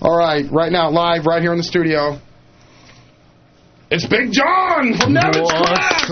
All right, right now, live, right here in the studio, it's Big John from Nevin's Crest.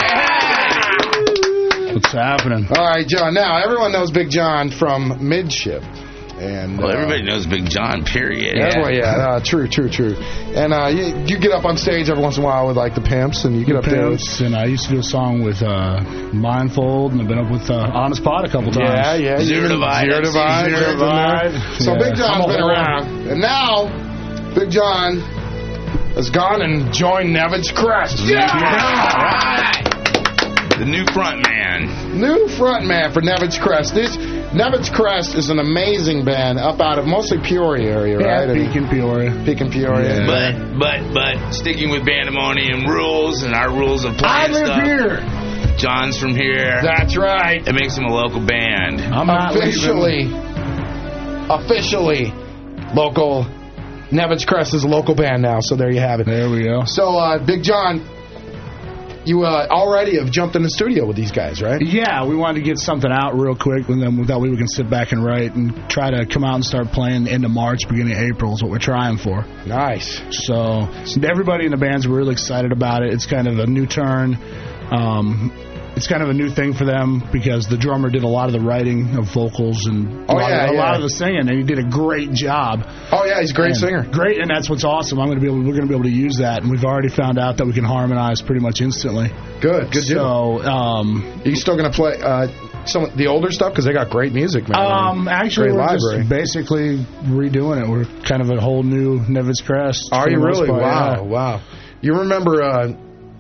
What's happening? All right, John. Now, everyone knows Big John from Midshift. And, well, everybody knows Big John, period. True. And you get up on stage every once in a while with, like, the Pimps, and you get up there. And I used to do a song with Mindfold, and I've been up with Honest Pot a couple times. Yeah. Zero Divide. So Big John's been around. And now, Big John has gone and joined Nevin's Crest. Yeah! Right. The new front man. New front man for Nevin's Crest. Nevin's Crest is an amazing band up out of mostly Peoria area, right? Pekin, Peoria. Yeah. But sticking with Bandemonium rules and our rules of playing stuff. I live here. John's from here. That's right. It makes him a local band. I'm not officially local. Nevin's Crest is a local band now, so there you have it. There we go. So, Big John, you already have jumped in the studio with these guys, right? Yeah, we wanted to get something out real quick, and then that way we can sit back and write and try to come out and start playing end of March, beginning of April is what we're trying for. Nice. So everybody in the band's really excited about it. It's kind of a new turn. It's kind of a new thing for them because the drummer did a lot of the writing of vocals and a lot of the singing, and he did a great job. Oh yeah, he's a great singer. Great, and that's what's awesome. We're going to be able to use that, and we've already found out that we can harmonize pretty much instantly. Good deal. So, are you still going to play some of the older stuff because they got great music, man? Actually, we're just basically redoing it. We're kind of a whole new Nevin's Crest. Are you really? Wow. You remember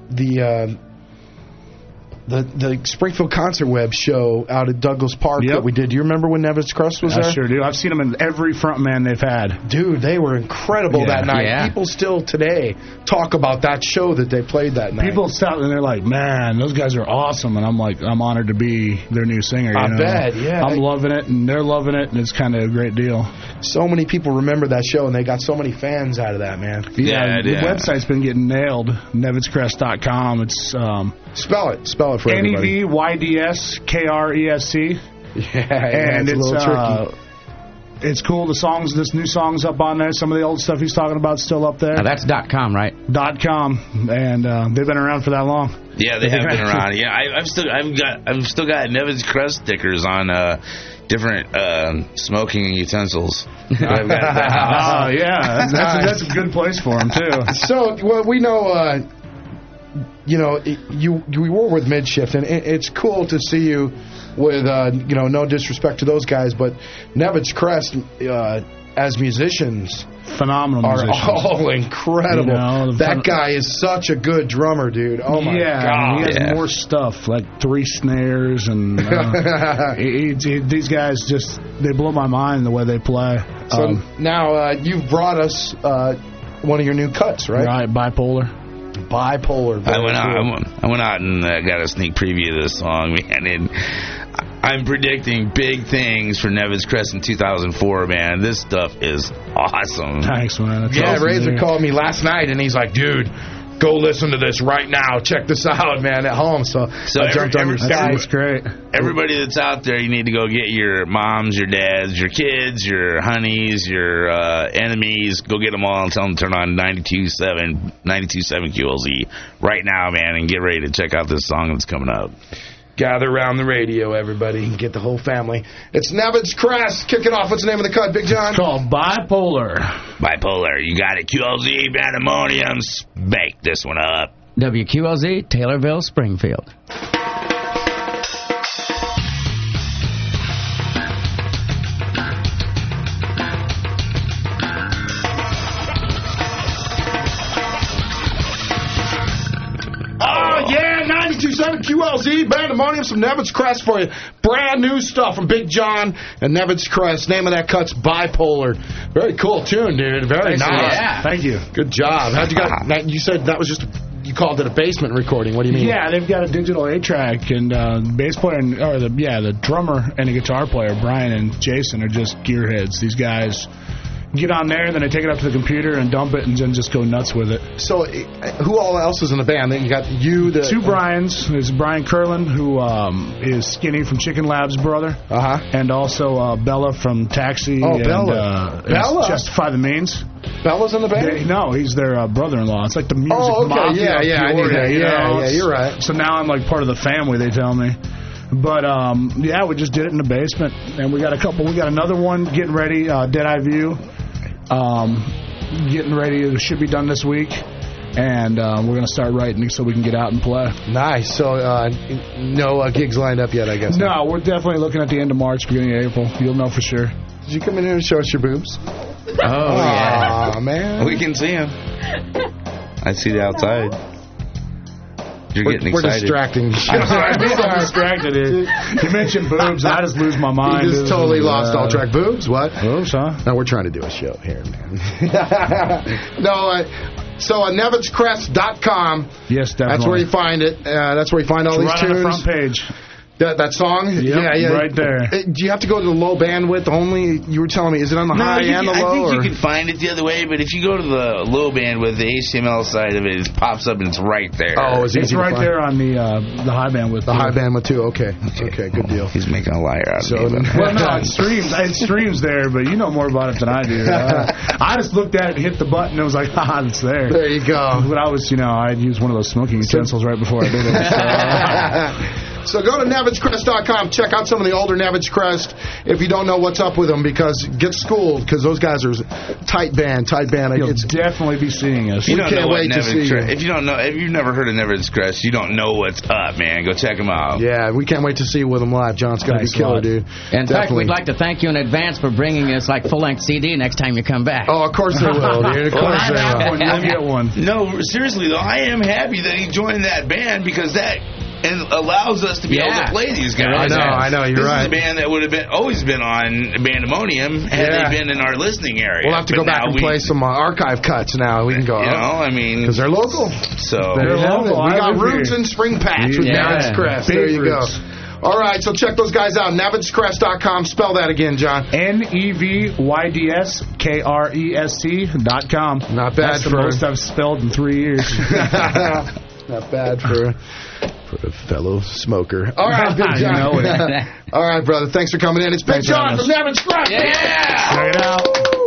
the Springfield Concert Web show out at Douglas Park that we did. Do you remember when Nevin's Crest was there? I sure do. I've seen them in every front man they've had. Dude, they were incredible that night. Yeah. People still today talk about that show that they played that night. People stop and they're like, man, those guys are awesome. And I'm like, I'm honored to be their new singer. I bet, yeah. I'm loving it, and they're loving it, and it's kind of a great deal. So many people remember that show, and they got so many fans out of that, man. Yeah, the website's been getting nailed, nevinscrest.com. It's Spell it for everybody. NEVYDSKREST. Yeah, and it's a little tricky. It's cool. This new song's up on there. Some of the old stuff he's talking about is still up there. Now that's .com, right? .com, and they've been around for that long. Yeah, they have been around. Yeah, I've still got Nevin's Crest stickers on different smoking utensils. Yeah, that's a good place for them too. So we know. You were with Midshift, and it's cool to see you with, no disrespect to those guys, but Nevin's Crest, as musicians, phenomenal musicians. Are all incredible. That guy is such a good drummer, dude. Oh, my God. He has more stuff, like 3 snares, and these guys they blow my mind the way they play. So now you've brought us one of your new cuts, right? Right, Bipolar. I went out and got a sneak preview of this song, man, and I'm predicting big things for Nevin's Crest in 2004, man. This stuff is awesome. Thanks, man. Razor called me last night, and he's like, dude, go listen to this right now. Check this out, man, at home. So I jumped on your site. It's great. Everybody that's out there, you need to go get your moms, your dads, your kids, your honeys, your enemies. Go get them all and tell them to turn on 92.7 QLZ right now, man, and get ready to check out this song that's coming up. Gather around the radio, everybody, and get the whole family. It's Nevin's Crest. Kick it off. What's the name of the cut, Big John? It's called Bipolar. Bipolar. You got it. QLZ, Bandemonium. Spank this one up. WQLZ, Taylorville, Springfield. QLZ, Bandemonium, some Nevin's Crest for you. Brand new stuff from Big John and Nevin's Crest. Name of that cut's Bipolar. Very cool tune, dude. Very nice. Yeah. Thank you. Good job. How'd you got? You said that was just. You called it a basement recording. What do you mean? Yeah, they've got a digital 8-track, and bass player the drummer and the guitar player, Brian and Jason, are just gearheads. These guys, get on there, and then I take it up to the computer and dump it, and then just go nuts with it. So, who all else is in the band? Then you got you, the 2 Brians. There's Brian Curlin, who is Skinny from Chicken Lab's brother, and also Bella from Taxi. Oh, and, Bella. Bella? Justify the Means. Bella's in the band? No, he's their brother-in-law. It's like the music Yeah, mafia. I knew that. Yeah, you're right. So now I'm like part of the family, they tell me. But yeah, we just did it in the basement, and we got another one getting ready. Dead Eye View, getting ready. It should be done this week, and we're gonna start writing so we can get out and play. Nice. So no gigs lined up yet, I guess. No, we're definitely looking at the end of March, beginning of April. You'll know for sure. Did you come in here and show us your boobs? Oh yeah, man. We can see him. I see the outside. You're getting excited. We're distracting. I'm distracted. You mentioned boobs, and I just lose my mind. You just totally lost all track. Boobs? What? Boobs, huh? No, we're trying to do a show here, man. So NevinsCrest.com. Yes, definitely. That's where you find it. That's where you find all these tunes. Right on the front page. That song? Yep, yeah. Right there. Do you have to go to the low bandwidth only? You were telling me, is it on the high and the low? I think you can find it the other way, but if you go to the low bandwidth, the HTML side of it pops up and it's right there. Oh, it's right there on the high bandwidth. The high bandwidth, too. Okay, good deal. He's making a liar out of me. Well, no, it streams there, but you know more about it than I do. I just looked at it and hit the button, and it was like, it's there. There you go. But I'd used one of those smoking utensils right before I did it. So go to NevinsCrest.com. Check out some of the older Nevins Crest if you don't know what's up with them, because get schooled, because those guys are tight band. You'll definitely be seeing us. We can't wait to see you. If you've never heard of Nevins Crest, you don't know what's up, man. Go check them out. Yeah, we can't wait to see you with them live. John's going to be killer, dude. In fact, we'd like to thank you in advance for bringing us full-length CD next time you come back. Oh, of course they will, dude. Of course they will. You'll get one. No, seriously though, I am happy that he joined that band, because that allows us to be able to play these guys. I know, you're right. This is a band that would have always been on Bandemonium had they been in our listening area. We'll have to go back and play some archive cuts now. We can go. Because they're local. So they're local. We got roots in Spring Patch with Nevins Crest. There you go. All right, so check those guys out. NevinsCrest.com. Spell that again, John. NevyDsKrest.com. Not bad. That's the most I've spelled in 3 years. Not bad for a fellow smoker. All right, Big John. You know it. All right, brother. Thanks for coming in. It's Big John from Nevins Crest. Yeah. Check it out.